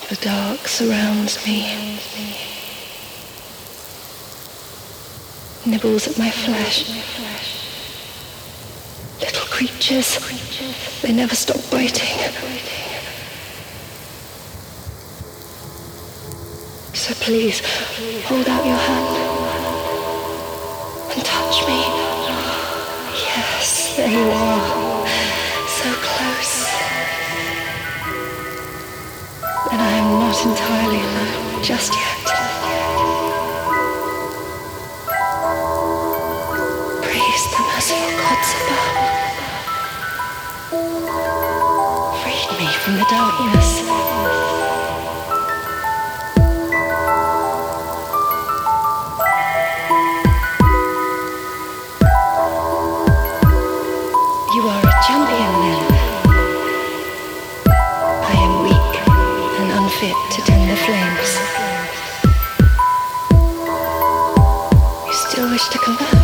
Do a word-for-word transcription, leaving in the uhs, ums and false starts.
The dark surrounds me, nibbles at my flesh. Little creatures, they never stop biting. So please, hold out your hand and touch me. Yes, there you are, so close. And I am not entirely alone just yet. Praise the merciful gods above. Freed me from the darkness. You are a champion then. I am weak and unfit to tend the flames. You still wish to come back?